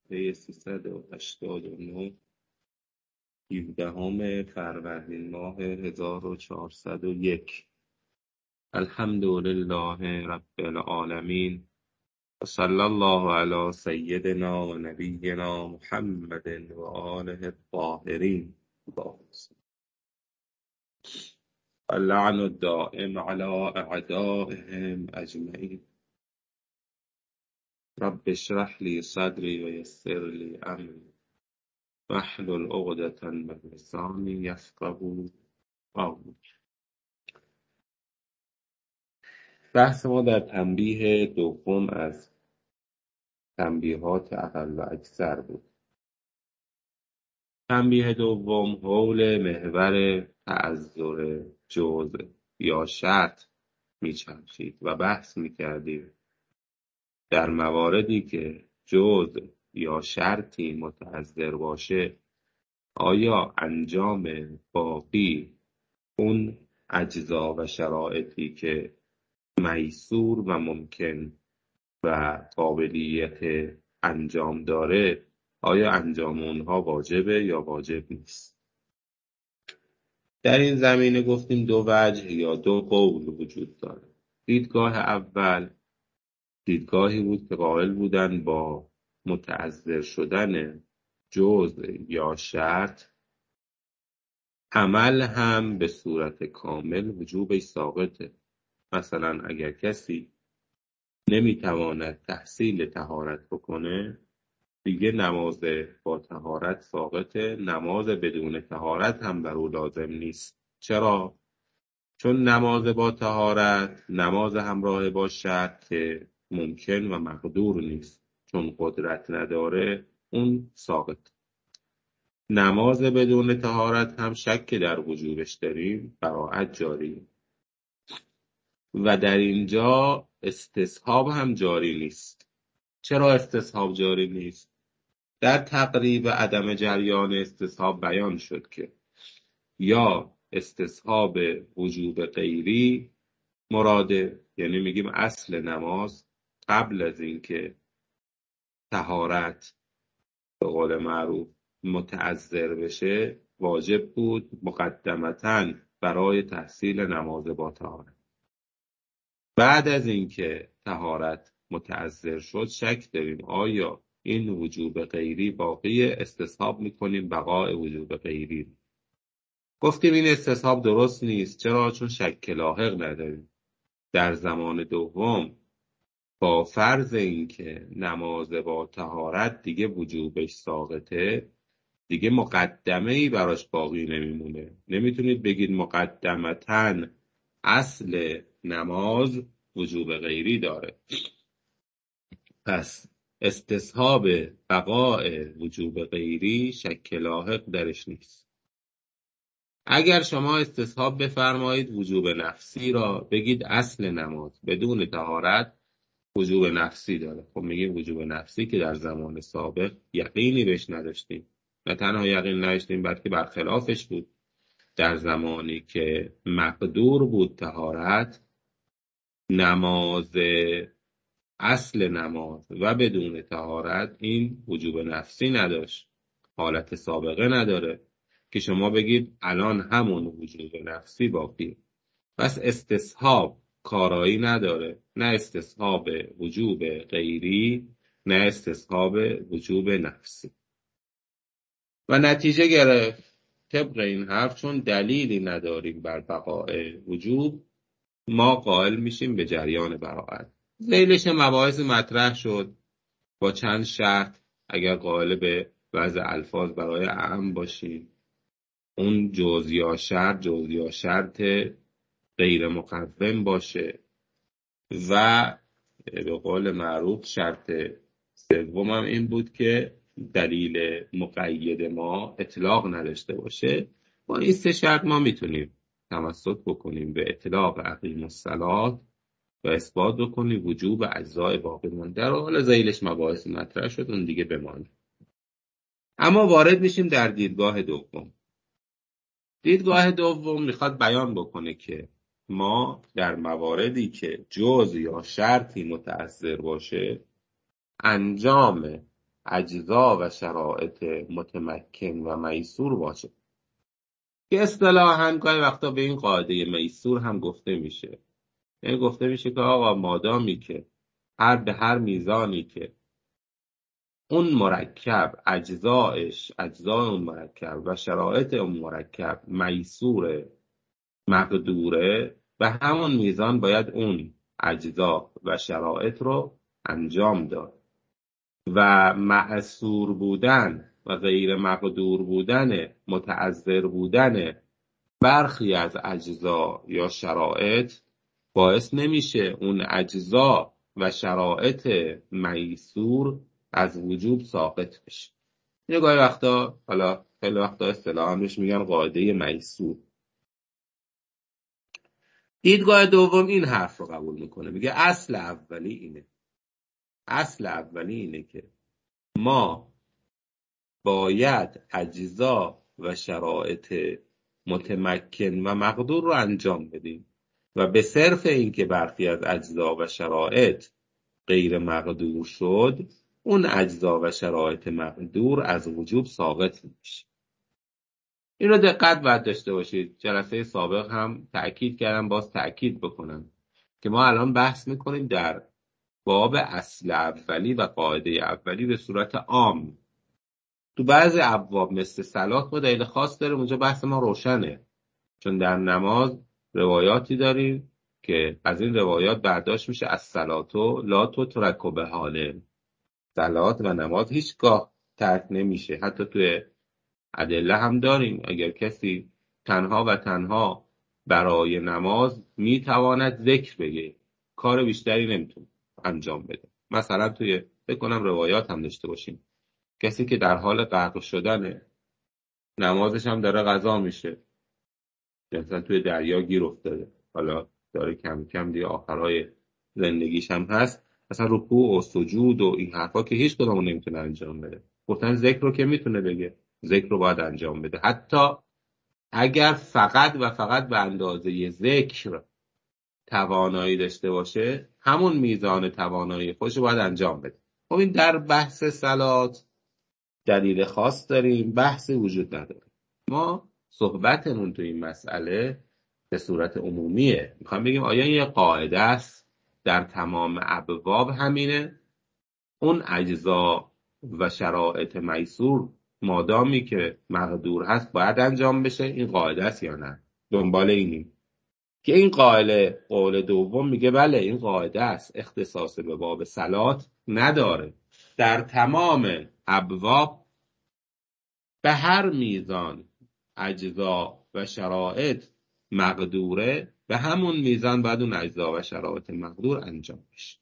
صفحه 389 17 فروردین ماه 1401. الحمد لله رب العالمین و صلی الله علی سیدنا و نبینا محمد و آله الطاهرین. اللعن الدائم على اعدائهم اجمعین. رب اشرح لي صدري ويسر لي امري واحلل عقدة من لساني یفقهوا قولی. بحث ما در تنبیه دوم از تنبیهات اقل و اکثر بود. تنبیه دوم حول محور تعذر جزء یا شرط میچرخید و بحث میکردیم در مواردی که جزء یا شرطی متعذر باشه آیا انجام باقی اون اجزا و شرایطی که میسور و ممکن و قابلیت انجام داره آیا انجام اونها واجبه یا واجب نیست؟ در این زمینه گفتیم دو وجه یا دو قول وجود داره. دیدگاه اول دیدگاهی بود که قائل بودن با متعذر شدن جزء یا شرط عمل هم به صورت کامل وجوبش ساقطه. مثلا اگر کسی نمیتواند تحصیل طهارت بکنه دیگه نماز با طهارت ساقطه، نماز بدون طهارت هم بر او لازم نیست. چرا؟ چون نماز با طهارت نماز همراه با شرط که ممکن و مقدور نیست، چون قدرت نداره اون ساقط. نماز بدون طهارت هم شک در وجوبش داریم، براءت جاری و در اینجا استصحاب هم جاری نیست. چرا استصحاب جاری نیست؟ در تقریب عدم جریان استصحاب بیان شد که یا استصحاب وجوب غیری مراده، یعنی میگیم اصل نماز قبل از اینکه طهارت به قول معروف متعذر بشه واجب بود مقدمتاً برای تحصیل نماز با طهارت. بعد از اینکه طهارت متعذر شد شک داریم آیا این وجوب غیری باقی، استصحاب میکنیم بقای وجوب غیری. گفتیم این استصحاب درست نیست. چرا؟ چون شک لاحق نداریم. در زمان دوم با فرض اینکه نماز با طهارت دیگه وجوبش ساقطه دیگه مقدمه‌ای براش باقی نمیمونه. نمیتونید بگید مقدمتاً اصل نماز وجوب غیری داره. پس استصحاب بقاء وجوب غیری شک لاحق درش نیست. اگر شما استصحاب بفرمایید وجوب نفسی را بگید اصل نماز بدون طهارت وجوب نفسی داره، خب میگیم وجوب نفسی که در زمان سابق یقینی بهش نداشتیم، نه تنها یقین نداشتیم بلکه برخلافش بود. در زمانی که مقدور بود طهارت، نماز اصل نماز و بدون طهارت این وجوب نفسی نداشت، حالت سابقه نداره که شما بگید الان همون وجوب نفسی باقی. پس استصحاب کارایی نداره، نه استصحاب وجوب غیری نه استصحاب وجوب نفسی. و نتیجه گرفت طبق این حرف چون دلیلی نداریم بر بقاء وجوب ما قائل میشیم به جریان براءت. ذیلش مباحث مطرح شد با چند شرط. اگر قائل به وضع الفاظ برای اعم باشیم اون جزء یا شرط غیر مقوم باشه و به قول معروف شرط سوم هم این بود که دلیل مقید ما اطلاق نداشته باشه. با این سه شرط ما میتونیم تمسک بکنیم به اطلاق اقیم الصلاة و اثبات بکنیم وجوب اجزای باقی مانده رو. حالا ذیلش مباحث مطرح شد اون دیگه بمانه. اما وارد میشیم در دیدگاه دوم. دیدگاه دوم میخواد بیان بکنه که ما در مواردی که جزء یا شرطی متأثر باشه انجام اجزا و شرایط متمکن و میسور باشه، که اصطلاحاً گاهی وقتا به این قاعده میسور هم گفته میشه. یعنی گفته میشه که آقا مادامی که به هر میزانی که اون مرکب اجزای اون مرکب و شرایط اون مرکب میسور مقدوره، به همون میزان باید اون اجزا و شرایط رو انجام داد و معسور بودن و غیر مقدور بودن، متعذر بودن برخی از اجزا یا شرایط باعث نمیشه اون اجزا و شرایط میسور از وجود ساقط بشه. یه گاهی وقتا، حالا خیلی وقتا اصطلاحاً بهش میگن قاعده میسور. دیدگاه دوم این حرف رو قبول میکنه، میگه اصل اولی اینه که ما باید اجزا و شرایط متمکن و مقدور رو انجام بدیم و به صرف این که برخی از اجزا و شرایط غیر مقدور شد، اون اجزا و شرایط مقدور از وجوب ساقط میشه. این رو دقت باید داشته باشید. جلسه سابق هم تأکید کردم، باز تأکید بکنم که ما الان بحث میکنیم در باب اصل اولی و قاعده اولی به صورت عام. تو بعضی ابواب مثل صلات ما دلیل خاص داریم، اونجا بحث ما روشنه، چون در نماز روایاتی داریم که از این روایات برداشت میشه از صلاتو لا تترک بحاله، صلات و نماز هیچگاه ترک نمیشه. حتی توی ادله هم داریم اگر کسی تنها و تنها برای نماز میتواند ذکر بگه، کار بیشتری نمیتونه انجام بده. مثلا توی فکر کنم روایات هم داشته باشیم کسی که در حال غرق شدنه، نمازش هم داره قضا میشه، مثلا توی دریا گیر افتاده، حالا داره کم کم دیگه آخرهای زندگیش هم هست، مثلا رکوع و سجود و این حرفا که هیچ کدومو نمیتونه انجام بده. گفتن ذکر رو که میتونه بگه، ذکر رو باید انجام بده، حتی اگر فقط و فقط به اندازه ذکر توانایی داشته باشه، همون میزان توانایی خودش رو باید انجام بده. خب این در بحث صلات دلیل خاص داریم، بحث وجود نداره. ما صحبتمون تو این مسئله به صورت عمومیه، میخوام بگیم آیا یه قاعده است در تمام ابواب همینه، اون اجزا و شرایط میسور مادامی که مقدور هست باید انجام بشه، این قاعده است یا نه؟ دنبال اینیم که این قول دوم میگه بله این قاعده است، اختصاص به باب صلات نداره، در تمام ابواب به هر میزان اجزا و شرایط مقدوره، به همون میزان باید اون اجزا و شرایط مقدور انجام بشه.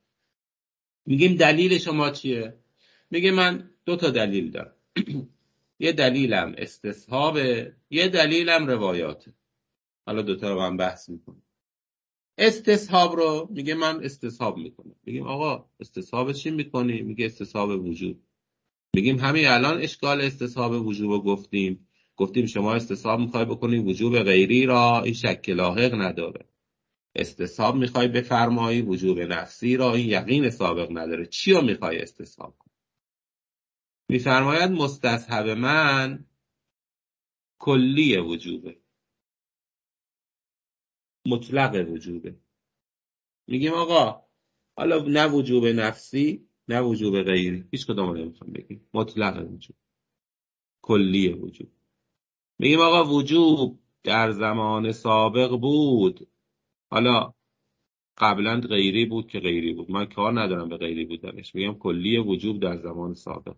میگیم دلیل شما چیه؟ میگه من 2 تا دلیل دارم. یه دلیلم استصحابه، یه دلیلم روایاته. حالا 2 تا رو هم بحث میکنم. استصحاب رو میگه من استصحاب میکنم. میگیم آقا استصحاب چی میکنی؟ میگه استصحاب وجوب. میگیم همین الان اشکال استصحاب وجوب رو گفتیم شما استصحاب میخوای بکنی وجوب غیری را، این شک لاحق نداره. استصحاب میخوای بفرمایی وجوب نفسی را، این یقین سابق نداره. چی رو میخوای استصحاب کنی؟ میفرماید مستصحب من کلی وجوبه، مطلق وجوبه. میگیم آقا حالا نه وجوب نفسی نه وجوب غیری، هیچ کدوم نمیخوام بگیم، مطلق وجوب، کلی وجوب. میگیم آقا وجوب در زمان سابق بود، حالا قبلا غیری بود که غیری بود، من کار ندارم به غیری بودنش، میگم کلی وجوب در زمان سابق.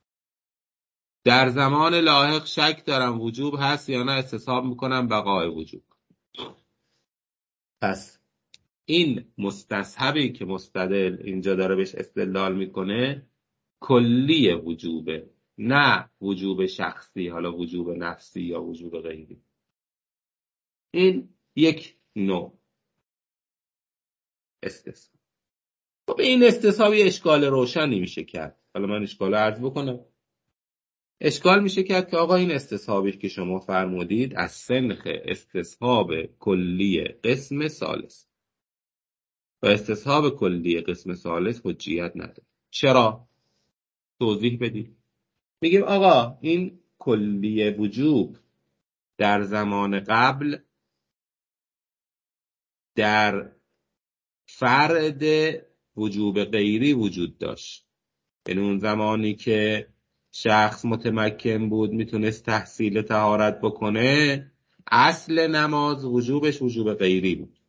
در زمان لاحق شک دارم وجوب هست یا نه، استصحاب میکنم بقای وجوب. پس این مستصحبی که مستدل اینجا داره بهش استدلال میکنه کلی وجوبه، نه وجوب شخصی، حالا وجوب نفسی یا وجوب غیری. این یک نوع استصحاب. خب این استصحاب یه اشکال روشنی میشه کرد. حالا من اشکال عرض بکنم. اشکال میشه کرد که آقا این استصحابی که شما فرمودید از سنخ استصحاب کلی قسم ثالث و استصحاب کلی قسم ثالث حجیت نداره. چرا؟ توضیح بدید. میگیم آقا این کلیه وجوب در زمان قبل در فرد وجوب غیری وجود داشت. یعنی اون زمانی که شخص متمکن بود میتونست تحصیل طهارت بکنه، اصل نماز وجوبش وجوب غیری بود.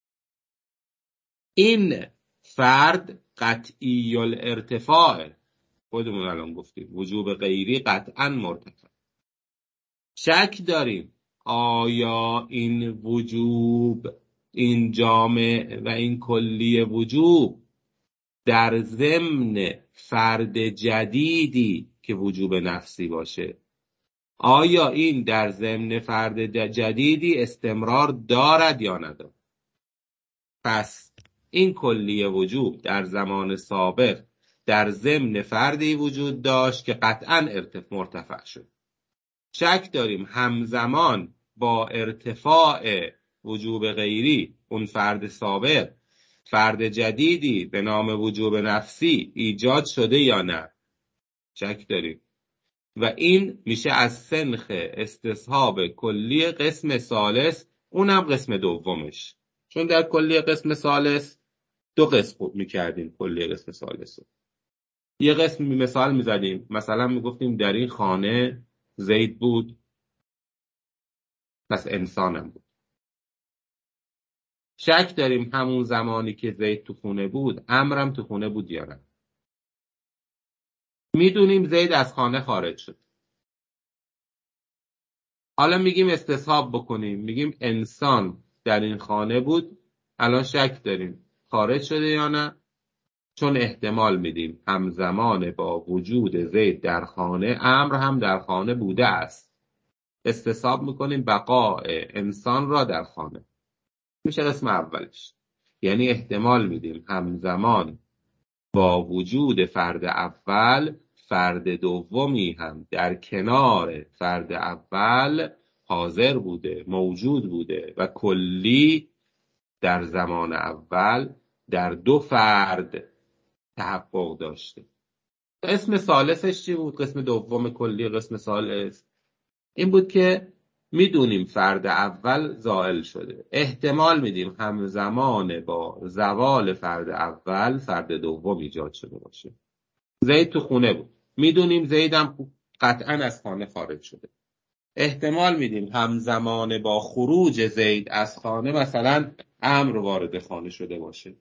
این فرد قطعی الارتفاع، خودمون الان گفتیم وجوب غیری قطعا مرتفع. شک داریم آیا این وجوب، این جامع و این کلی وجوب در ضمن فرد جدیدی که وجوب نفسی باشه، آیا این در ضمن فرد جدیدی استمرار دارد یا ندارد؟ پس این کلی وجوب در زمان سابق در ضمن فردی وجود داشت که قطعا مرتفع شد. شک داریم همزمان با ارتفاع وجوب غیری اون فرد سابق فرد جدیدی به نام وجوب نفسی ایجاد شده یا نه. شک داریم و این میشه از سنخ استصحاب کلی قسم ثالث، اونم قسم دومش. چون در کلی قسم ثالث دو قسم میکردیم. کلی قسم ثالث یه قسم مثال میزدیم، مثلا میگفتیم در این خانه زید بود، پس انسانم بود. شک داریم همون زمانی که زید تو خونه بود امرم تو خونه بود یا نه. میدونیم زید از خانه خارج شد. حالا میگیم استصحاب بکنیم، میگیم انسان در این خانه بود، الان شک داریم خارج شده یا نه، چون احتمال میدیم همزمان با وجود زید در خانه امر هم در خانه بوده است. استصحاب میکنیم بقاء انسان را در خانه. میشه قسم اولش. یعنی احتمال میدیم همزمان با وجود فرد اول فرد دومی هم در کنار فرد اول حاضر بوده، موجود بوده و کلی در زمان اول در دو فرد تحقق داشته. قسم ثالثش چی بود؟ قسم دوم کلی قسم ثالث این بود که میدونیم فرد اول زائل شده، احتمال میدیم همزمان با زوال فرد اول فرد دوم ایجاد شده باشه. زید تو خونه بود، میدونیم زیدم قطعا از خانه خارج شده، احتمال میدیم همزمان با خروج زید از خانه مثلا امر وارد خانه شده باشه.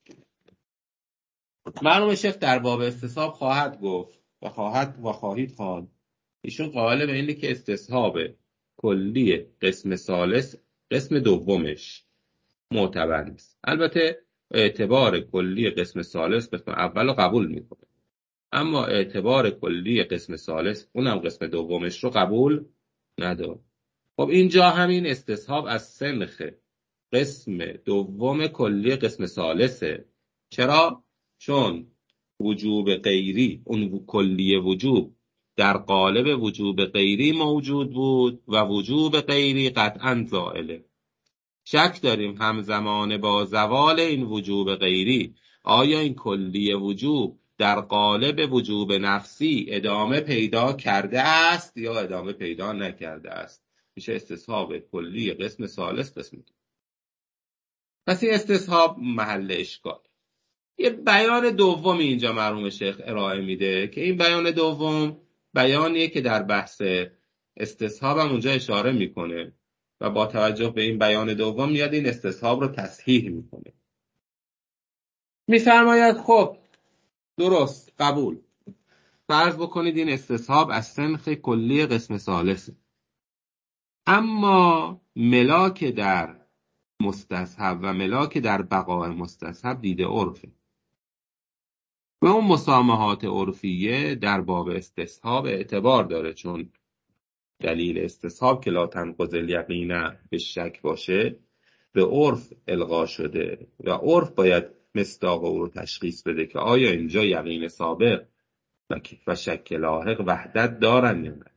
مرحوم شیخ در باب استصحاب خواهد گفت و خواهید خواند ایشون قائل به اینه که استصحاب کلی قسم ثالث قسم دومش معتبر نیست. البته اعتبار کلی قسم ثالث قسم اول رو قبول میکنه، اما اعتبار کلی قسم ثالث اونم قسم دومش رو قبول نداره. خب اینجا همین استصحاب از سنخ قسم دوم کلی قسم ثالثه. چرا؟ چون وجوب غیری، اون کلی وجوب در قالب وجوب غیری موجود بود و وجوب غیری قطعا زائله. شک داریم همزمان با زوال این وجوب غیری آیا این کلی وجوب در قالب وجوب نفسی ادامه پیدا کرده است یا ادامه پیدا نکرده است. میشه استصحاب کلی قسم ثالث قسم دو. پس این استصحاب محل اشکال. یه بیان دومی اینجا مرحوم شیخ ارائه میده که این بیان دوم بیانیه که در بحث استصحاب هم اونجا اشاره میکنه و با توجه به این بیان دوم میاد این استصحاب رو تصحیح میکنه. میفرماید خب درست قبول، فرض بکنید این استصحاب از سنخ کلی قسم ثالثه، اما ملاک در مستصحب و ملاک در بقاء مستصحب دیده عرفه و اون مسامحات عرفیه در باب استصحاب اعتبار داره، چون دلیل استصحاب که لا تنقض الیقین به شک باشه به عرف القا شده و عرف باید مصداق او رو تشخیص بده که آیا اینجا یقین سابق و شک لاحق وحدت دارن یا نه.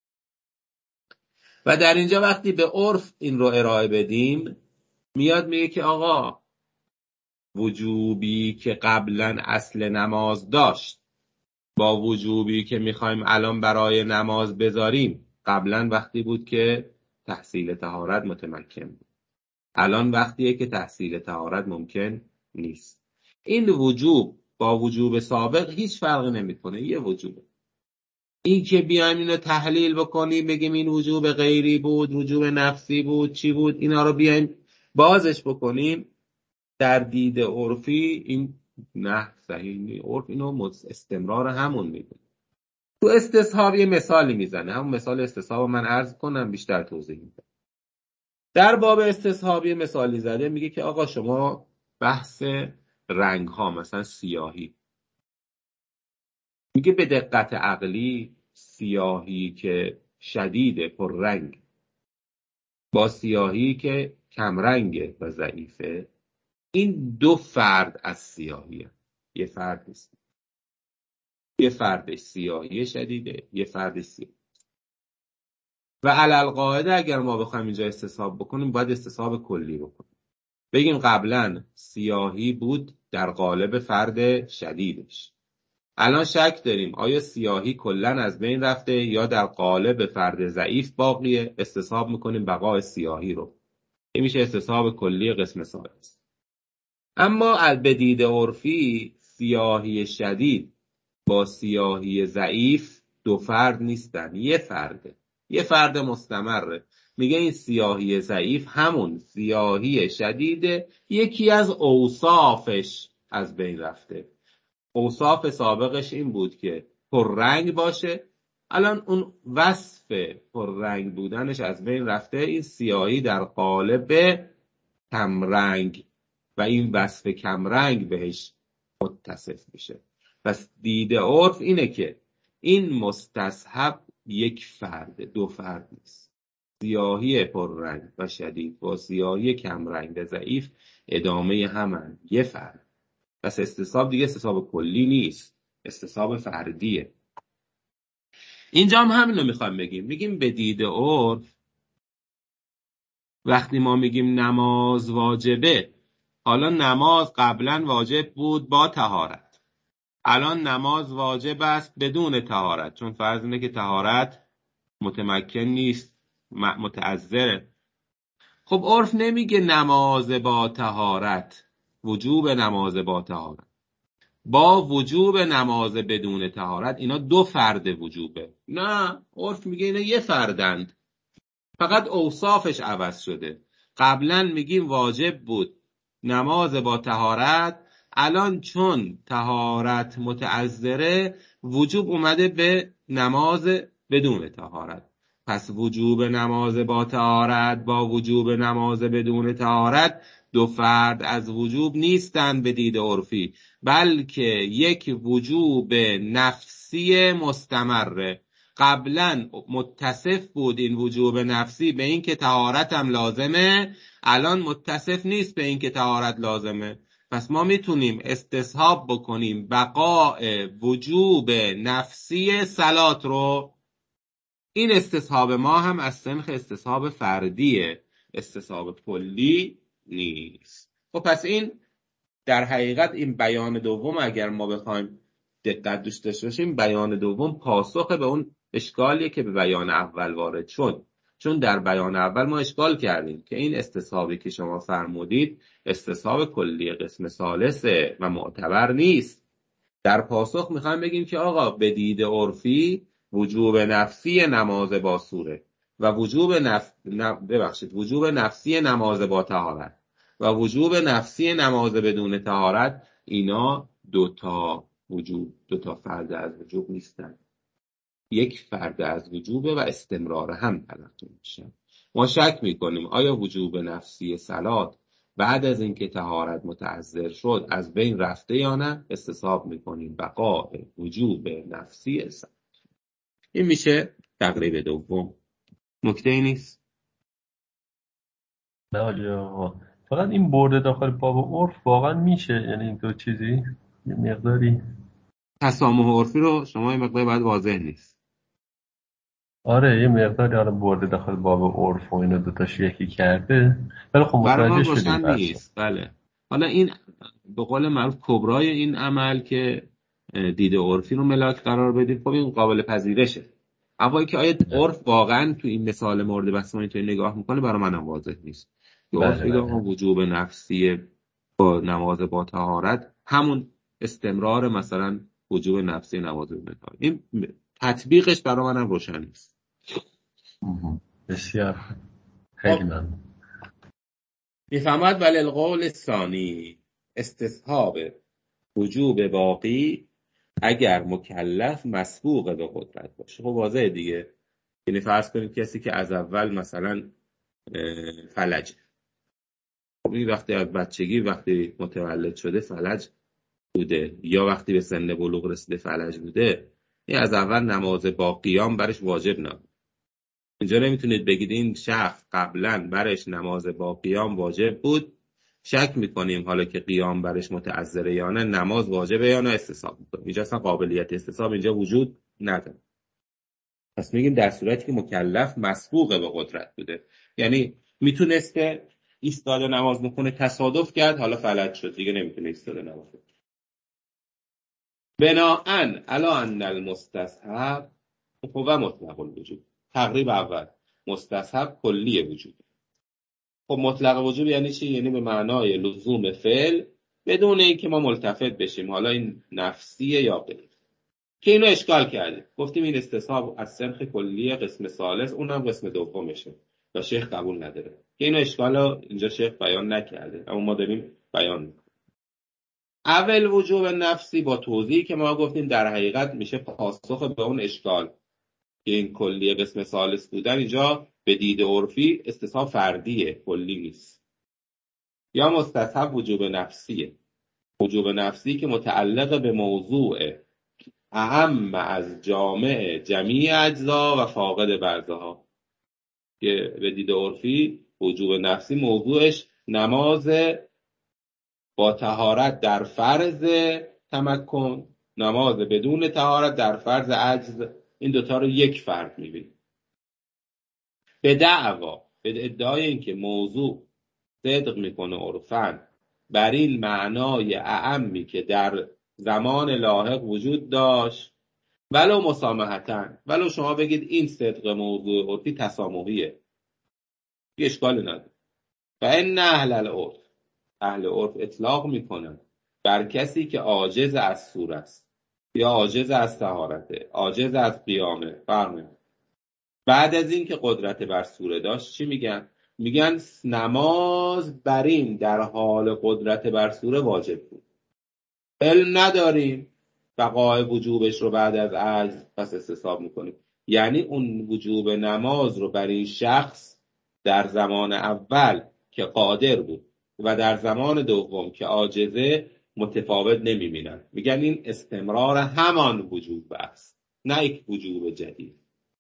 و در اینجا وقتی به عرف این رو ارائه بدیم میاد میگه که آقا وجوبی که قبلا اصل نماز داشت با وجوبی که میخوایم الان برای نماز بذاریم قبلا وقتی بود که تحصیل طهارت متمکن بود. الان وقتیه که تحصیل طهارت ممکن نیست. این وجوب با وجوب سابق هیچ فرقی نمیکنه، یه وجوبه. این که بیایم اینو تحلیل بکنیم بگیم این وجوب غیری بود، وجوب نفسی بود، چی بود، اینا رو بیایم بازش بکنیم، در دید عرفی این نه صحیح نیست. عرف اینو استمرار همون میدونه. تو استصحاب یه مثالی میزنه، همون مثال استصحاب من عرض کنم بیشتر توضیح میدم. در باب استصحاب یه مثالی زده، میگه که آقا شما بحث رنگ ها مثلا سیاهی، میگه به دقت عقلی سیاهی که شدیده پر رنگ با سیاهی که کمرنگه و ضعیفه، این دو فرد از سیاهیه، یه فرد نیست. یه فرد سیاهی شدیده، یه فرد سیاهی. و علالقاعده اگر ما بخوایم اینجا استصحاب بکنیم باید استصحاب کلی بکنیم. بگیم قبلا سیاهی بود در قالب فرد شدیدش، الان شک داریم آیا سیاهی کلن از بین رفته یا در قالب فرد ضعیف باقیه، استصحاب میکنیم بقای سیاهی رو. این میشه استصحاب کلی قسم ثالث. اما به دید عرفی سیاهی شدید با سیاهی ضعیف دو فرد نیستن، یه فرده، یه فرد مستمره. میگه این سیاهی ضعیف همون سیاهی شدیده، یکی از اوصافش از بین رفته. اوصاف سابقش این بود که پررنگ باشه، الان اون وصف پررنگ بودنش از بین رفته، این سیاهی در قالب کمرنگ و این وصف کمرنگ بهش متصف میشه. پس دید عرف اینه که این مستصحب یک فرد، دو فرد نیست. سیاهی پررنگ و شدید با سیاهی کمرنگ و ضعیف ادامه همن، یه فرد. پس استصحاب دیگه استصحاب کلی نیست، استصحاب فردیه. اینجا هم همین رو میخوایم بگیم. میگیم به دید عرف وقتی ما میگیم نماز واجبه، حالا نماز قبلا واجب بود با طهارت، الان نماز واجب است بدون طهارت، چون فرض اینه که طهارت متمکن نیست، متعذره. خب عرف نمیگه نماز با طهارت، وجوب نماز با طهارت با وجوب نماز بدون طهارت اینا دو فرد وجوبه. نه، عرف میگه اینا یه فردند، فقط اوصافش عوض شده. قبلا میگیم واجب بود نماز با طهارت، الان چون طهارت متعذره وجوب اومده به نماز بدون طهارت. پس وجوب نماز با طهارت با وجوب نماز بدون طهارت دو فرد از وجوب نیستن به دید عرفی، بلکه یک وجوب نفسی مستمره. قبلا متصف بود این وجوب نفسی به این که طهارت هم لازمه، الان متصف نیست به این که طهارت لازمه. پس ما میتونیم استصحاب بکنیم بقاء وجوب نفسی صلات رو. این استصحاب ما هم از سنخ استصحاب فردیه، استصحاب کلی نیست. خب پس این در حقیقت این بیان دوم اگر ما بخوایم دقت داشته باشیم، بیان دوم پاسخ به اون اشکالیه که به بیان اول وارد شد. چون در بیان اول ما اشکال کردیم که این استصحابی که شما فرمودید استصحاب کلی قسم ثالثه و معتبر نیست. در پاسخ میخوایم بگیم که آقا به دید عرفی وجوب نفسی نماز با سوره و وجوب وجوب نفسی نماز با طهارت و وجوب نفسی نماز بدون طهارت، اینا دوتا فرد از وجوب نیستن، یک فرد از وجوبه و استمرار هم تلقی میشن. ما شک میکنیم آیا وجوب نفسی صلات بعد از اینکه طهارت متعذر شد از بین رفته یا نه، استصحاب میکنیم بقاء وجوب نفسی صلات. این میشه تقریب دوم. نکته ای نیست. نه علی آقا، فقط این برده داخل باب عرف واقعا میشه، یعنی این دو چیزی یه مقداری. تسامح عرفی رو شما این مقدار باید واضح نیست. آره یه مقداری آره برده داخل باب عرف و اینو دوتاش یکی کرده، ولی خب برای ما متوجه شدیم روشن بحثو. نیست. بله، حالا این به قول معروف کبرای این عمل که دید عرفی رو ملاک قرار بدیم، خب این قابل پذیرشه. اما که آیا عرف واقعا تو این مثال مورد بحث ما اینطوری نگاه میکنه، برای منم واضح نیست. که عرف بله میگه بله. آقا وجوب نفسی با نماز با طهارت همون استمرار مثلا وجوب نفسی نماز بدون طهارت. این تطبیقش برای منم روشن نیست. بسیار خیلی خب ممنون. میفهمد ولی القول ثانی استصحاب وجوب باقی اگر مکلف مسبوق به قدرت باشه. خب واضحه دیگه. یعنی فرض کنید کسی که از اول مثلا فلج، خب این وقتی از بچگی وقتی متولد شده فلج بوده یا وقتی به سن بلوغ رسیده فلج بوده، این از اول نماز با قیام برش واجب نبود. اینجا نمیتونید بگید این شخص قبلا برش نماز با قیام واجب بود، شک میکنیم حالا که قیام برش متعذره یا نه نماز واجبه یا نه استصحاب میکنیم. اینجا اصلا قابلیت استصحاب اینجا وجود نداره. پس میگیم در صورتی که مکلف مسبوق به قدرت بوده، یعنی میتونسته ایستاده نماز بخونه، تصادف کرد حالا فلج شد دیگه نمیتونه ایستاده نماز بخونه. بناءً علی ان المستصحب و مطلق الوجوب. تقریب اول مستصحب کلی وجود. خب مطلق وجوب یعنی چی؟ یعنی به معنای لزوم فعل بدون اینکه ما ملتفت بشیم حالا این نفسیه یا غیر. که اینو اشکال کردیم، گفتیم این استصحاب از سنخ کلیه قسم ثالث، اونم قسم دومشه و شیخ قبول نداره. که اینو اشکال اینجا شیخ بیان نکرده اما ما داریم بیان میکنیم. اول وجوب نفسی با توضیحی که ما گفتیم در حقیقت میشه پاسخ به اون اشکال که این کلیه قسم ثالث بودن اینجا به دید عرفی استصحاب فردیه، کلی نیست. یا مستصحب وجوب نفسیه، وجوب نفسی که متعلق به موضوع اهم از جامع جمیع اجزا و فاقد بعضها. که به دید عرفی وجوب نفسی موضوعش نماز با طهارت در فرض تمکن، نماز بدون طهارت در فرض عجز، این دوتا رو یک فرد میبینیم. به دعوا، به ادعای اینکه موضوع صدق میکنه عرفاً بر این معنای اعمی که در زمان لاحق وجود داشت، ولو مسامحتن، ولو شما بگید این صدق موضوع عرفی تسامحیه، یه اشکال نداره. و این اهل العرف، اهل عرف اطلاق میکنن بر کسی که عاجز از سور است یا عاجز از طهارته، عاجز از قیامه. فرمه بعد از این که قدرت بر سوره داشت چی میگن؟ میگن نماز بر این در حال قدرت بر سوره واجب بود، علم نداریم بقای وجوبش رو بعد از عجز، پس استصحاب میکنیم. یعنی اون وجوب نماز رو بر این شخص در زمان اول که قادر بود و در زمان دوم که عاجزه متفاوت نمیبینن، میگن این استمرار همان وجوب است، نه یک وجوب جدید.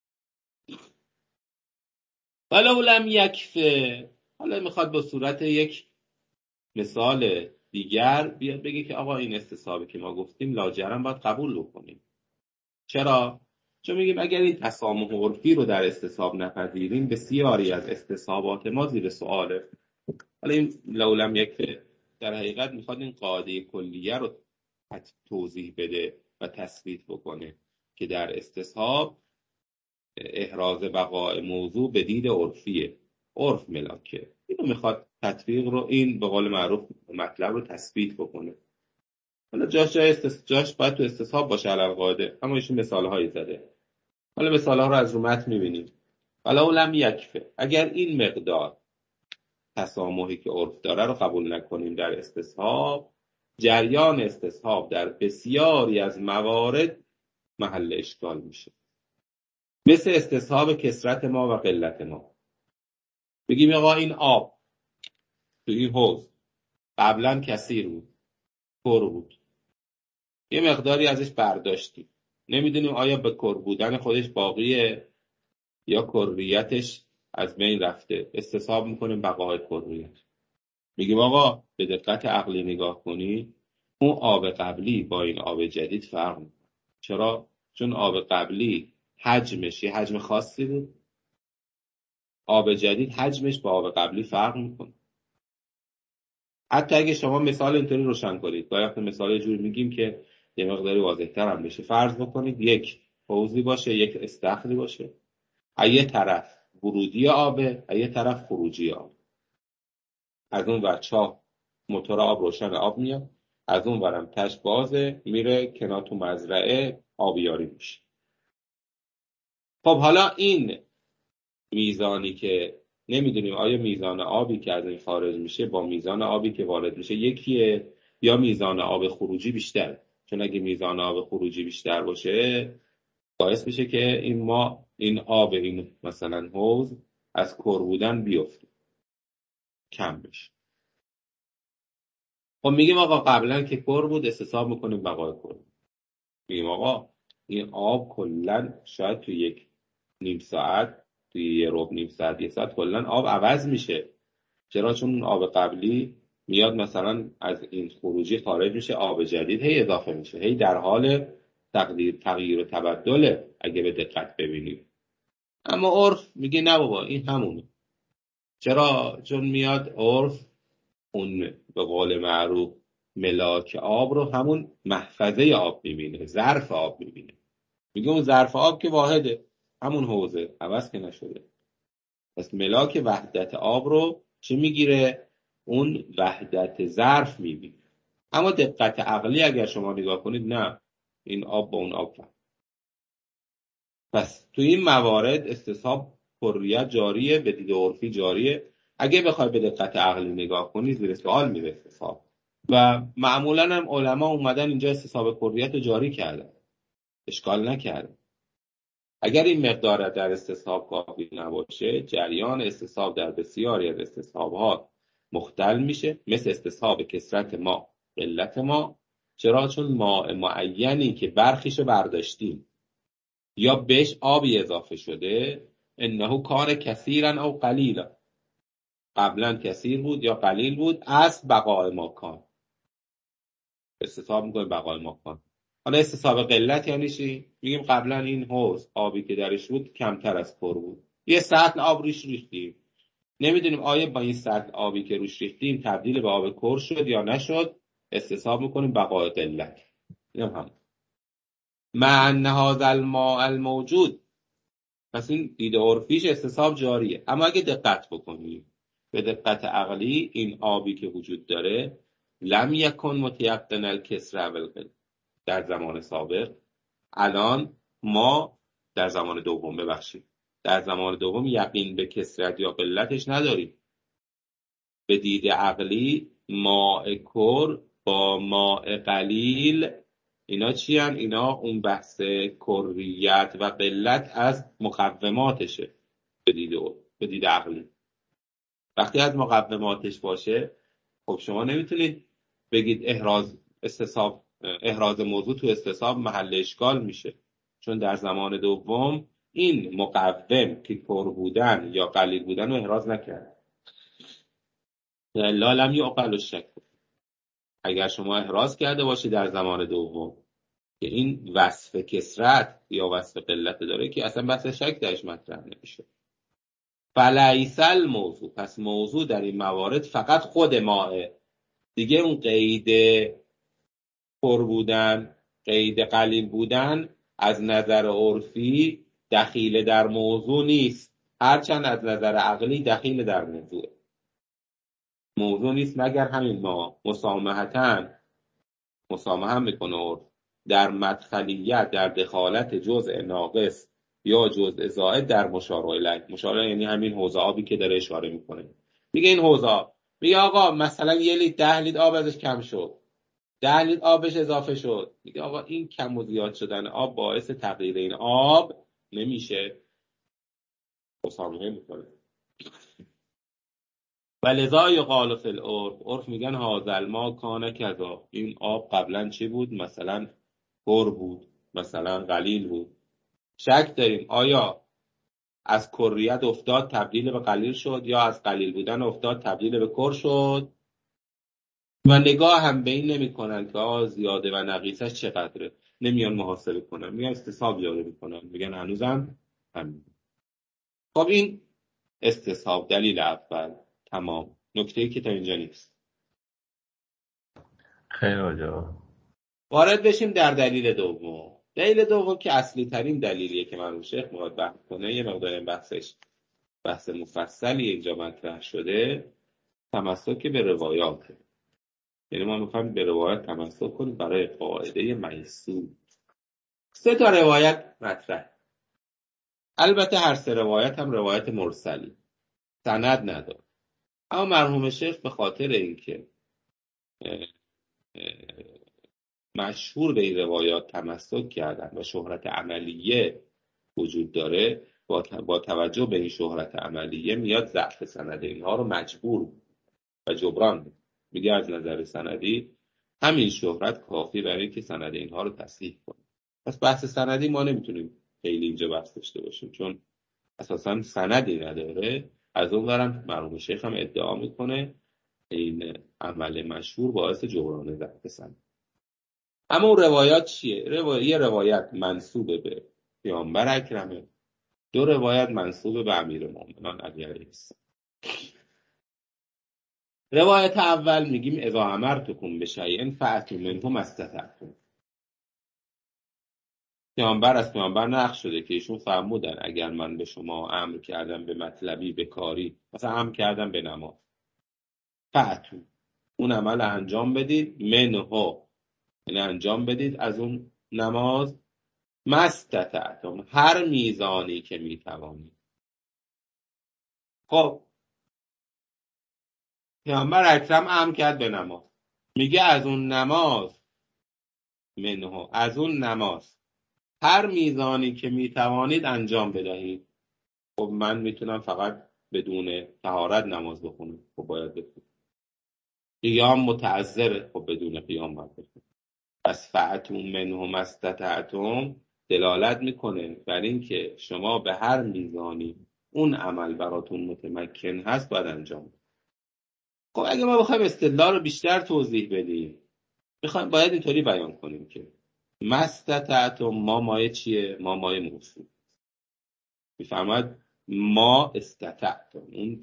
ولو لم یکفه، حالا میخواد به صورت یک مثال دیگر بیاد بگه که آقا این استصحابی که ما گفتیم لاجرم باید قبول بکنیم. چرا؟ چون میگیم اگر این تسامح عرفی رو در استصحاب نپذیریم بسیاری از استصحابات ما زیر سؤاله. حالا این لولم یک در حقیقت میخواد این قاعده کلیه رو توضیح بده و تثبیت بکنه که در استصحاب احراز بقای موضوع به دید عرفیه، عرف ملاکه. اینو میخواد تطبیق رو، این به قول معروف مطلب رو تثبیت بکنه. حالا جاش باید تو استصحاب باشه علل قاعده، اما ایشون مثال هایی زده. حالا مثال ها رو از رو متن میبینیم. ولو لم یکفه، اگر این مقدار تسامحی که عرف داره رو قبول نکنیم در استصحاب، جریان استصحاب در بسیاری از موارد محل اشکال میشه. مثل استصحاب کثرت ما و قلت ما. بگیم آقا این آب تو این حوض قبلا کثیر بود، پر بود، یه مقداری ازش برداشتیم، نمیدونیم آیا به کر بودن خودش باقیه یا کریتش از بین رفته، استصحاب میکنیم بقای کریت. میگیم آقا به دقت عقلی نگاه کنی، اون آب قبلی با این آب جدید فرق میکنه. چرا؟ چون آب قبلی حجمش یه حجم خاصی بود، آب جدید حجمش با آب قبلی فرق میکنه. حتی اگه شما مثال اینطوری روشن کنید، باید مثال جور میگیم که یه مقداری واضح‌تر هم بشه. فرض بکنید یک حوضی باشه، یک استخری باشه، از یه طرف ورودی آبه، از یه طرف خروجی آب. از اون ور چاه، موتور آب روشن، آب میاد، از اون ورم تش بازه، میره کنار تو مزرعه، آبیاری میشه. خب حالا این میزانی که نمیدونیم آیا میزان آبی که از این خارج میشه با میزان آبی که وارد میشه یکیه یا میزان آب خروجی بیشتر. چون اگه میزان آب خروجی بیشتر باشه باعث میشه که این آب این مثلا حوض از کر بودن بیفته، کم بشه. خب میگیم آقا قبلا که کر بود استصحاب میکنیم بقای کر. میگیم آقا این آب کلا شاید تو یک نیم ساعت، توی یه ربع نیم ساعت، یه ساعت کلا آب عوض میشه. چرا؟ چون اون آب قبلی میاد مثلا از این خروجی خارج میشه، آب جدید هی اضافه میشه، هی در حال تغییر و تبدله اگه به دقت ببینیم. اما عرف میگه نه بابا این همونه. چرا؟ چون میاد عرف اون به قول معروف ملاک آب رو همون محفظه آب میبینه، ظرف آب میبینه. میگه اون ظرف آب که واحده، همون حوزه، عوض که نشده. پس ملاک وحدت آب رو چی میگیره؟ اون وحدت ظرف میبینه. اما دقت عقلی اگر شما نگاه کنید، نه، این آب با اون آب فرق. پس تو این موارد استصحاب کریت جاریه، به دید عرفی جاریه. اگه بخوای به دقت عقلی نگاه کنی زیر سوال میره استصحاب. و معمولا هم علما اومدن اینجا استصحاب کریت رو جاری کردن، اشکال نکردن. اگر این مقدار در استصحاب کافی نباشه، جریان استصحاب در بسیاری از استصحاب‌ها مختل میشه، مثل استصحاب کثرت ما، قلت ما. چرا؟ چون ماء معینی که برخیشو برداشتیم یا بهش آبی اضافه شده، انه کار کثیرا او قلیلا، قبلا کثیر بود یا قلیل بود، از بقای ماکان استصحاب میکنه بقای ماکان. حالا استصحاب قلت یعنی چی؟ میگیم قبلا این حوض آبی که درش بود کمتر از پر بود، یه سطل آب روش ریختیم، نمیدونیم آیا با این سطل آبی که روش ریختیم تبدیل به آب پر شد یا نشد، استصحاب میکنیم بقای قلت. اینم هم مع ان هذا الماء الموجود. پس این دید عرفیش استصحاب جاریه. اما اگه دقت بکنیم به دقت عقلی، این آبی که وجود داره لم یکن متیقن الکسر والقلة در زمان سابق. الان ما در زمان دوم، ببخشید، در زمان دوم یقین به کسرت یا قلتش نداریم. به دید عقلی ماء کر با ماء قلیل اینا چی هن؟ اینا اون بحث کریت و قلت از مقوماتشه. به دید عقلی وقتی از مقوماتش باشه، خب شما نمیتونید بگید احراز موضوع تو استصحاب محل اشکال میشه. چون در زمان دوم این مقوم که کر بودن یا قلیل بودن رو احراز نکرد. لا لم یعقل الشک. اگر شما احراز کرده باشی در زمان دوم که این وصف کسرت یا وصف قلت داره، که اصلا بحث شک درش مطرح نمیشه. فلیس الموضوع، پس موضوع در این موارد فقط خود ماه. دیگه اون قید پر بودن، قید قلیل بودن از نظر عرفی دخیل در موضوع نیست، هرچند از نظر عقلی دخیل در موضوع نیست، مگر همین ما مسامحه میکنه عرف در مدخلیت، در دخالت جزء ناقص یا جزء زائد در مشار الیه. مشار یعنی همین حوض آبی که داره اشاره میکنه. میگه این حوض آب، میگه آقا مثلا 1 لیتر 10 لیتر آب ازش کم شد، 10 لیتر آبش اضافه شد. میگه آقا این کم و زیاد شدن آب باعث تغییر این آب نمیشه، مسامحه میکنه. ولذا یقال فی العرف، عرف میگن هذا الماء کان کذا، این آب قبلا چی بود؟ مثلا پر بود، مثلا قلیل بود. شک داریم آیا از کریت افتاد تبدیل به قلیل شد یا از قلیل بودن افتاد تبدیل به کر شد. و نگاه هم به این نمی کنن که زیاده و نقیصش چقدره، نمیان محاسبه کنن، میان استصحاب جاری میکنن، میگن هنوزم همین. خب این استصحاب دلیل اول تمام. نکته‌ای که تا اینجا نیست. خیر آجا. وارد بشیم در دلیل دوم. دلیل دوم که اصلی ترین دلیلیه که مرحوم شیخ میخواد بحث کنه، یه مقدار این بحث مفصلی اینجا مطرح شده، تمسک به روایات. یعنی ما میخوایم به روایت تمسک کنیم برای قاعده میسور. 3 تا روایت مطرح. البته هر 3 روایت هم روایت مرسلی، سند نداره. اما مرحوم شیخ به خاطر اینکه مشهور به این روایات تمسک کردن و شهرت عملیه وجود داره، با توجه به این شهرت عملیه میاد ضعف سند اینها رو مجبور و جبران میگه از نظر سندی همین شهرت کافی برای اینکه سند اینها رو تصحیح کنه. پس بحث سندی ما نمیتونیم خیلی اینجا بحث داشته باشیم، چون اساسا سندی نداره. از اون ورم مرحوم شیخ هم ادعا میکنه این عمل مشهور باعث جبران ضعف سند. اما اون روایات چیه؟ یه روایت منسوب به پیامبر اکرمه، 2 روایت منسوب به امیرالمومنین علی علیه السلام. روایت اول میگیم اذا امرتکم بشیء فأتوا منه ما استطعتم. پیامبر نقش شده که ایشون فرمودن اگر من به شما امر کردم به مطلبی، به کاری، مثلا امر کردم به نماز، فأتوا، اون عمل انجام بدید، منه، یعنی انجام بدید از اون نماز، ما استطعتم، هر میزانی که میتوانید. خب پیامبر اکرم امر کرد به نماز، میگه از اون نماز، منه، از اون نماز هر میزانی که میتوانید انجام بدهید. خب من میتونم فقط بدون طهارت نماز بخونم، خب باید بخونم. قیام متعذره، خب بدون قیام باید بخونم. پس فأتوا منه ما استطعتم دلالت میکنه بر این که شما به هر میزانی اون عمل براتون متمکن هست باید انجام بدید. خب اگه ما بخوایم استدلال رو بیشتر توضیح بدیم، باید اینطوری بیان کنیم که ما استطعتم، ما مایه چیه؟ ما مایه موصول. میفرماید ما استطعتم، اون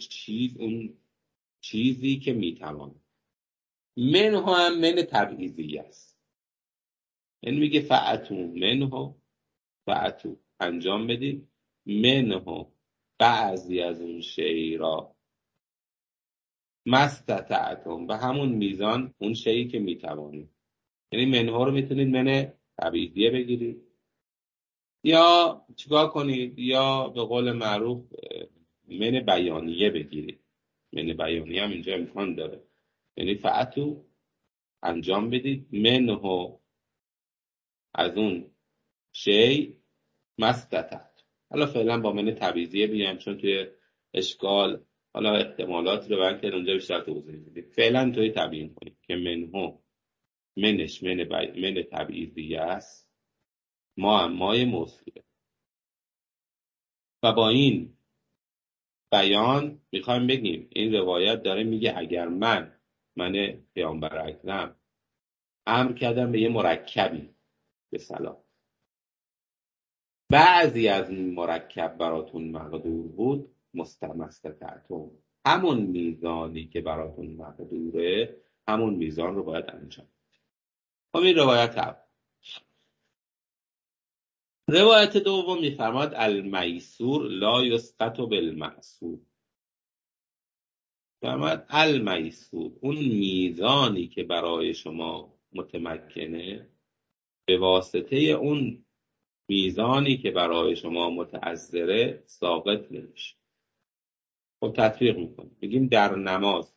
چیزی که میتوان. منه هم من تبعیضی است، یعنی میگه فأتوا منه، فأتوا انجام بدید، منه بعضی از اون شی را، ما استطعتم به همون میزان اون شیئی که میتوانید. یعنی منه رو میتونید من تبعیضیه بگیرید، یا چیکار کنید، یا به قول معروف من بیانیه بگیرید. من بیانیه هم اینجا امکان داره، یعنی فأتوا انجام بدید، منه از اون شی ما استطعتم. حالا فعلا با من تبعیضیه بیایم چون توی اشکال حالا احتمالات رو برکن اونجا بیشتر توضیح میدیم. فعلا توی تبیین کنیم که منش من تبعیضیه است، ما هم مای موصوله. و با این بیان میخوایم بگیم این روایت داره میگه اگر من پیامبر اکرم امر کردم به یه مرکبی، به صلاح بعضی از این مرکب براتون مقدور بود، مستطعتم، همون میزانی که براتون مقدوره همون میزان رو باید انجام. خب این روایت اول. روایت دوم میفرماد المیسور لا یسقط بالمعسور. فرماد المیسور، اون میزانی که برای شما متمکنه به واسطه اون میزانی که برای شما متعذره ساقط نمیشه. خب تطبیق میکنیم، بگیم در نماز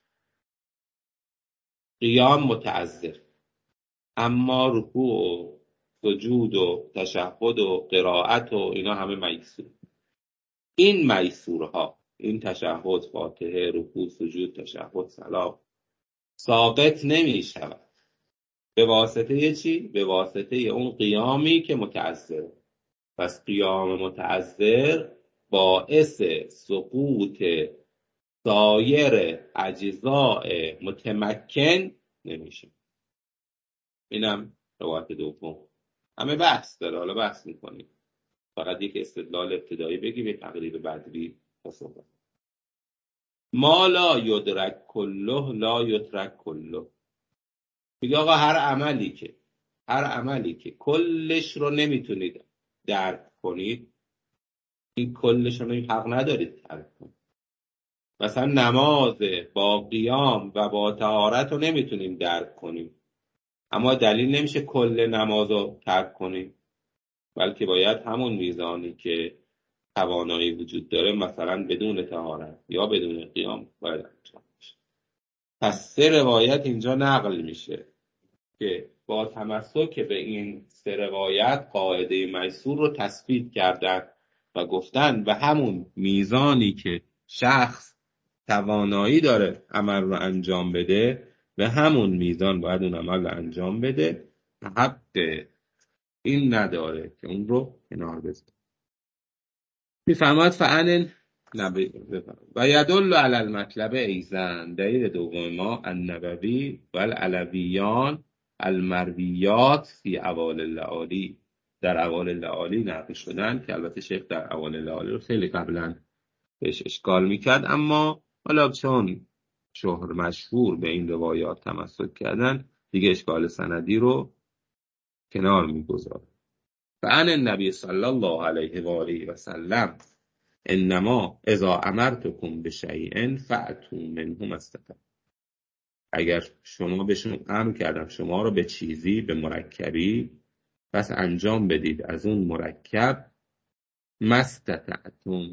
قیام متعذر، اما رکوع و سجود و تشهد و قرائت و اینا همه میسور. این میسورها، این تشهد، فاتحه، رکوع، سجود، تشهد، سلام، ساقط نمی شود. به واسطه چی؟ به واسطه اون قیامی که متعذر. پس قیام متعذر باعث سقوط سایر اجزاء متمکن نمیشه. اینم روایت دوم. همه بحث داره، حالا بحث میکنیم. فقط یک استدلال ابتدایی بگی به تقریب بعدی صحبت. ما لا یدرک کله لا یترک کله. میگه آقا هر عملی که هر عملی که کلش رو نمیتونید درک کنید، این کلش رو حق ندارید درک کنید. مثلا نماز با قیام و با طهارت رو نمیتونیم درک کنیم، اما دلیل نمیشه کل نماز رو ترک کنیم، بلکه باید همون میزانی که توانایی وجود داره مثلا بدون طهارت یا بدون قیام باید انجام بشه. پس 3 روایت اینجا نقل میشه که با تمسک به این 3 روایت قاعده میسور رو تثبیت کردن و گفتن به همون میزانی که شخص توانایی داره عمل رو انجام بده، به همون میزان باید اون عمل رو انجام بده، حق این نداره که اون رو کنار بذاره. میفرماد فعن نبی و یدل علی المطلب ایزن، دلیل دوم ما النبوی و العلویان المرویات فی اوائل الليالی، در اوائل الليالی نقل شدن که البته شیخ در اوائل الليالی رو خیلی قبلا بهش اشکال میکرد، اما حالا چون شهر مشهور به این روایات تمسک کردن دیگه اشکال سندی رو کنار میگذاره. فعن النبی صلی الله علیه و آله و سلم انما اذا امرتکم بشیء فأتوا منه ما استطعتم، اگر شما بهشون امر کردم شما رو به چیزی، به مرکبی، پس انجام بدید از اون مرکب ما استطعتم،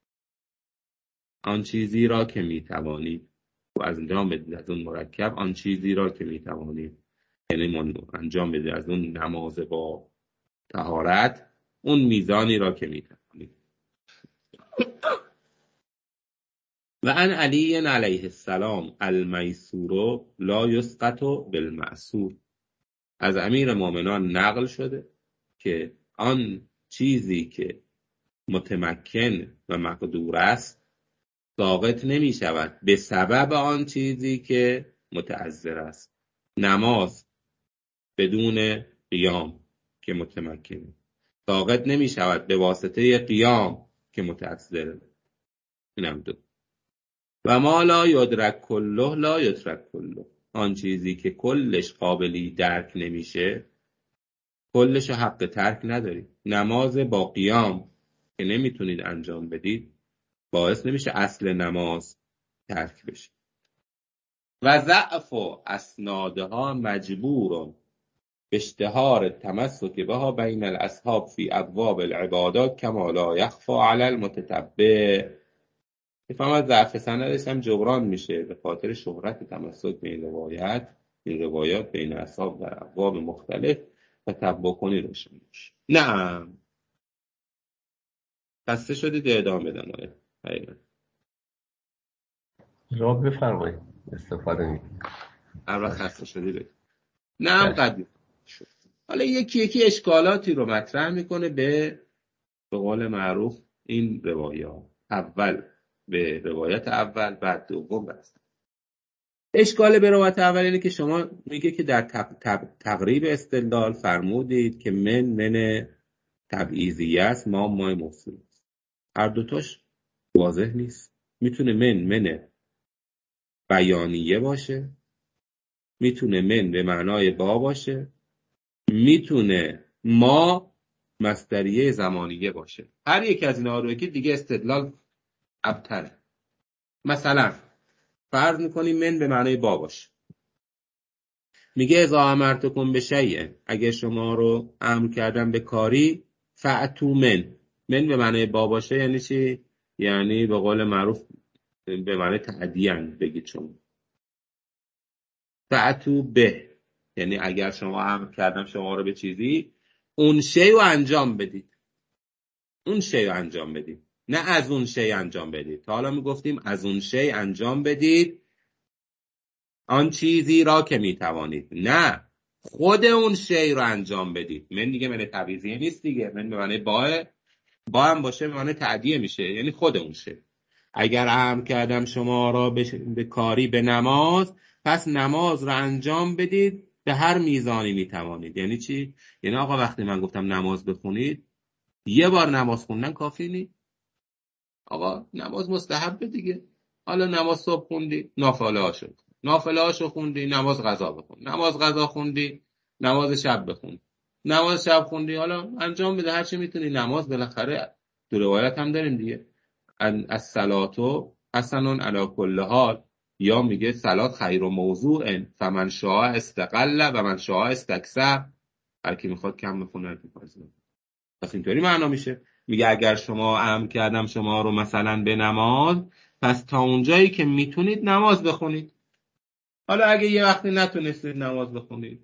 آن چیزی را که میتوانید، و انجام بدید از اون مرکب آن چیزی را که میتوانید، یعنی انجام بدید از اون نماز با طهارت اون میزانی را که میتوانید. و ان علی علیه السلام المیسور لا یسقط بالمعسور، از امیر مومنان نقل شده که آن چیزی که متمکن و مقدور است ساقط نمی شود به سبب آن چیزی که متعذر است. نماز بدون قیام که متمکن ساقط نمی شود به واسطه قیام که متعذر. اینم دو. و ما لا یدرک کله لا یترک کله، آن چیزی که کلش قابلی درک نمیشه کلش حق ترک ندارید. نماز با قیام که نمیتونید انجام بدید باعث نمیشه اصل نماز ترک بشه. و ضعف اسنادها مجبور به اشتهار تمسک بها بین الاصحاب فی ابواب العبادات کما لا یخفی علی المتتبع. میفهمد ضعف سندش هم جبران میشه به خاطر شهرت تمسک به این روایات بین اصحاب در ابواب مختلف تتبع کنی روشن میشه. نعم خسته شدید ادامه بدم آیا جواب بفرمایید، استفاده میکنم. اول خسته شدید نعم قد شد. حالا یکی اشکالاتی رو مطرح میکنه به قول معروف این روایات. اول به روایت اول بعد دوم بست. اشکال به روایت اول اینه که شما میگه که در تقریب استدلال فرمودید که من تبعیضیه است، ما موصول است. هر دوتاش واضح نیست. میتونه من بیانیه باشه، میتونه من به معنای با باشه، میتونه ما مصدریه زمانیه باشه. هر یک از اینا رو که دیگه استدلال ابتره. مثلا فرض میکنیم من به معنای با باشه، میگه اذا امرتکم بشیء، اگه شما رو امر کردم به کاری فأتوا من به معنای با باشه یعنی چی؟ یعنی به قول معروف به معنای تعدیه بگید شما. فأتوا به یعنی اگر شما امر کردم شما رو به چیزی اون شی رو انجام بدید، اون شی رو انجام بدید، نه از اون شی انجام بدید. تا حالا میگفتیم از اون شی انجام بدید آن چیزی را که میتوانید، نه خود اون شی رو انجام بدید. من دیگه من تبعیضیه نیست دیگه، من به معنی با هم باشه به معنی تعدیه میشه، یعنی خود اون شی. اگر امر کردم شما را به کاری به نماز، پس نماز رو انجام بدید به هر میزانی میتوانید. یعنی چی؟ یعنی آقا وقتی من گفتم نماز بخونید یه بار نماز خوندن کافی نیست. آقا نماز مستحبه دیگه. حالا نماز صبح خوندی نافله هاشو خوندی، نماز قضا بخون، نماز قضا خوندی نماز شب بخون. نماز شب خوندی، حالا انجام بده هر چی میتونی. نماز بالاخره تو روایت هم داریم دیگه، از صلاتو حسنون علی کل حال، یا میگه صلات خیر و موضوع فمن شاء استقل و من شاء استکثر، هر کی میخواد کم بخونه هر کی میخواد. پس اینطوری معنا میشه، میگه اگر شما امر کردم شما رو مثلا به نماز، پس تا اونجایی که میتونید نماز بخونید. حالا اگه یه وقتی نتونستید نماز بخونید،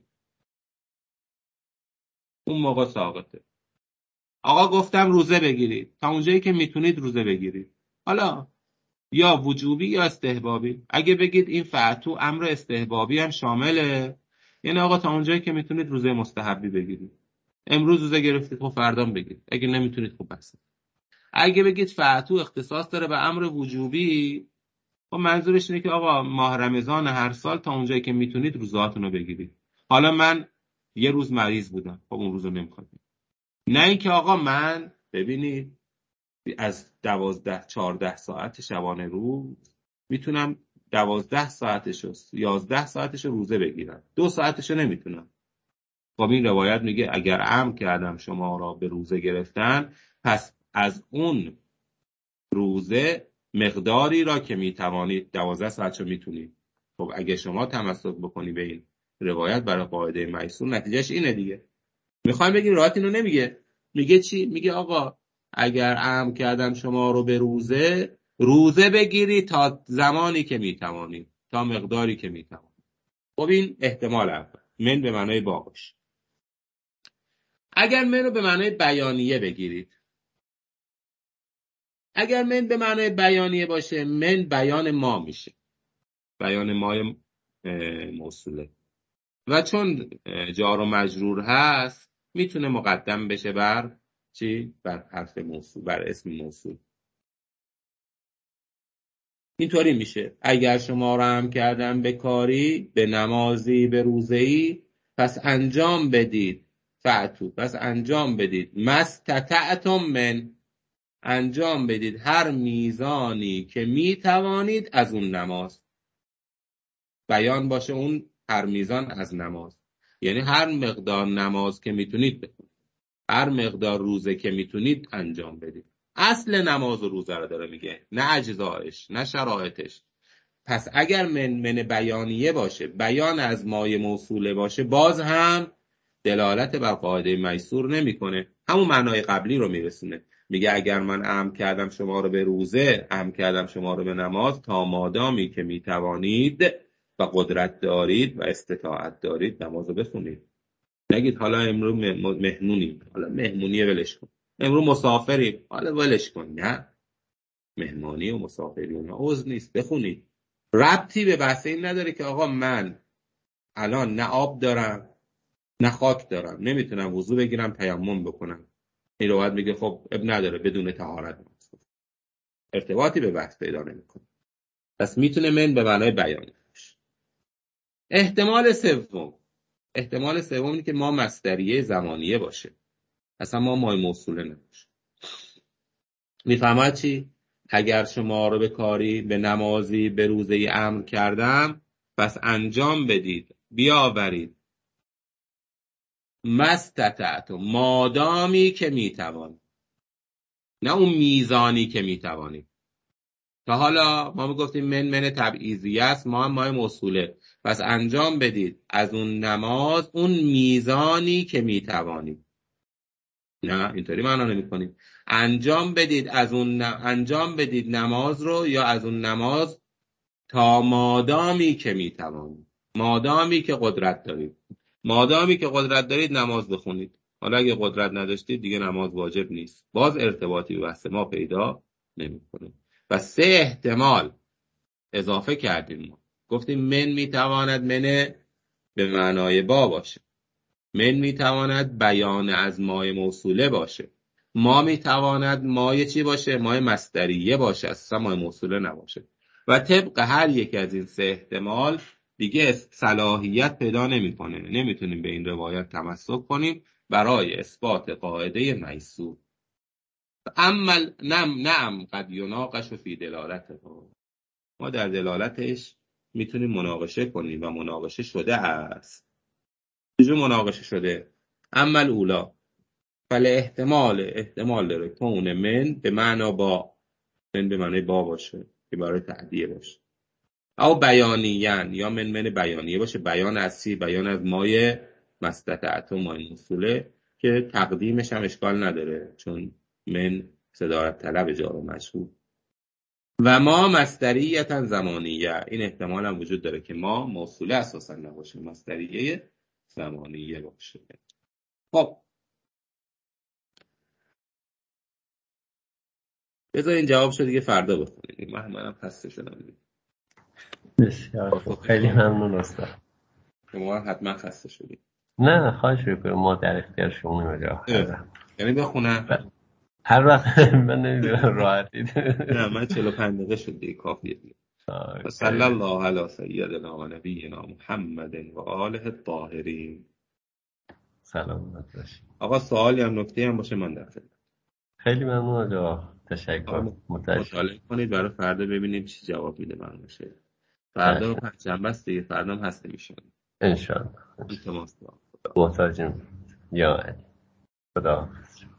اون موقع ساقطه. آقا گفتم روزه بگیرید، تا اونجایی که میتونید روزه بگیرید. حالا یا وجوبی یا استحبابی. اگه بگید این فعتو امر استحبابی هم شامله، یعنی آقا تا اونجایی که میتونید روزه مستحبی بگیرید. امروز روزه گرفتید، خب فردا بگیرید. اگه نمیتونید خب بس. اگه بگید فعتو اختصاص داره به امر وجوبی، خب منظورش اینه که آقا ماه رمضان هر سال تا اونجایی که میتونید روزهاتون رو بگیرید. حالا من یه روز مریض بودم، خب اون روز رو نمیخواد. نه اینکه آقا من ببینید از 12-14 ساعت شبانه روز میتونم 12 ساعتشو 11 ساعتشو روزه بگیرم، 2 ساعتشو نمیتونم. خب این روایت میگه اگر امر کردم شما را به روزه گرفتن، پس از اون روزه مقداری را که میتوانید 12 ساعتشو میتونید. خب اگه شما تمسک بکنی به این روایت برای قاعده میسور، نتیجهش اینه دیگه. میخوایم بگیم روایت اینو نمیگه، میگه چی؟ میگه آقا اگر امر کردم شما رو به روزه بگیری تا زمانی که میتوانید، تا مقداری که میتوانید. خب این احتمال اول، من به معنای باقش. اگر من رو به معنای بیانیه بگیرید، اگر من به معنای بیانیه باشه، من بیان ما میشه، بیان مای موصوله، و چون جار و مجرور هست میتونه مقدم بشه بر چی؟ بر حرف موصول، بر اسم موصول. اینطوری میشه اگر شما را هم کردن به کاری، به نمازی، به روزه‌ای، پس انجام بدید. فعتو، پس انجام بدید. مستطعتم من، انجام بدید هر میزانی که میتوانید از اون نماز. بیان باشه اون هر میزان از نماز، یعنی هر مقدار نماز که میتونید بکنید، هر مقدار روزه که میتونید انجام بدید. اصل نماز و روزه رو داره میگه، نه اجزایش، نه شرایطش. پس اگر من بیانیه باشه، بیان از مایه موصوله باشه، باز هم دلالت بر قاعده میسور نمیکنه، همون معنای قبلی رو میرسونه. میگه اگر من امر کردم شما رو به روزه، امر کردم شما رو به نماز، تا مادامی که میتوانید و قدرت دارید و استطاعت دارید نماز رو بخونید. نگید حالا امروز مهمونیم، حالا مهمونیه ولش کن. امروز مسافریم، حالا ولش کن. نه، مهمانی و مسافری اونها عذر نیست، بخونید. ربطی به بحث این نداره که آقا من الان نه آب دارم نه خاک دارم، نمیتونم وضو بگیرم تیمم بکنم. این روایت میگه خب اب نداره بدون طهارت، ارتباطی به بحث پیدا نمیکنه. پس میتونه من به معنای بیان باشه. احتمال سوم اینه که ما مصدریه زمانیه باشه، اصلا ما مای موصوله نباشه. میفهمد چی؟ اگر شما رو به کاری، به نمازی، به روزه امر کردم، پس انجام بدید، بیاورید. مستطعتم، مادامی که میتوان، نه اون میزانی که میتوانید. تا حالا ما میگفتیم من تبعیضیه است، ما هم مای موصوله. پس انجام بدید از اون نماز اون میزانی که میتوانید. نه اینطوری معنا نمی‌کنیم. انجام بدید از اون انجام بدید نماز رو، یا از اون نماز تا مادامی که میتوانید، مادامی که قدرت دارید. مادامی که قدرت دارید نماز بخونید. حالا اگه قدرت نداشتید دیگه نماز واجب نیست. باز ارتباطی به بحث ما پیدا نمی‌کنه. و 3 احتمال اضافه کردیم. ما گفتیم من میتواند من به معنای با باشه، من میتواند بیان از مای موصوله باشه، ما میتواند مای چی باشه؟ مای مصدریه باشه، اصلا مای موصوله نباشه. و طبق هر یک از این 3 احتمال دیگه صلاحیت پیدا نمیکنه، نمیتونیم به این روایت تمسک کنیم برای اثبات قاعده میسور. اما نعم قد یناقش فی دلالته، ما در دلالتش میتونیم مناقشه کنیم و مناقشه شده است. اینجور مناقشه شده. اما الاولا احتمال داره کون من به معنا با، من به معنی با باشه که برای تعدیه باشه، او بیانیان یا من بیانیه باشه، بیان اصلی، بیان از مایه مستطعت و مایه موصوله که تقدیمش هم اشکال نداره چون من صدارت طلب جار و مجرور. و ما مصدریتا زمانیه، این احتمال هم وجود داره که ما موصوله اساسا نباشه، مصدریه زمانیه باشه. خب بذار این جواب شد دیگه فردا بخونیم، منم خسته شدم دیگه. بسیار خوب، خیلی ممنون استاد. شما حتما خسته شدید. نه خواهش میکنم، ما در اختیار شما میمونیم. یعنی بخونم هر وقت من نمیدونم راحتید. نه من 45 دقیقه شد دیگه کافیه. صلی الله علی سیدنا و نبینا محمد و آله الطاهرین. سلامت باشید. آقا سوالی هم نکته هم باشه من در خدمت. خیلی ممنون آقا، تشکر. مطالعه کنید برای فردا ببینیم چی جواب میده برنامه. فردا پنجشنبه است دیگه، فردا هم هست میشن ان شاء الله. محتاجیم یا علی. خدا حافظ.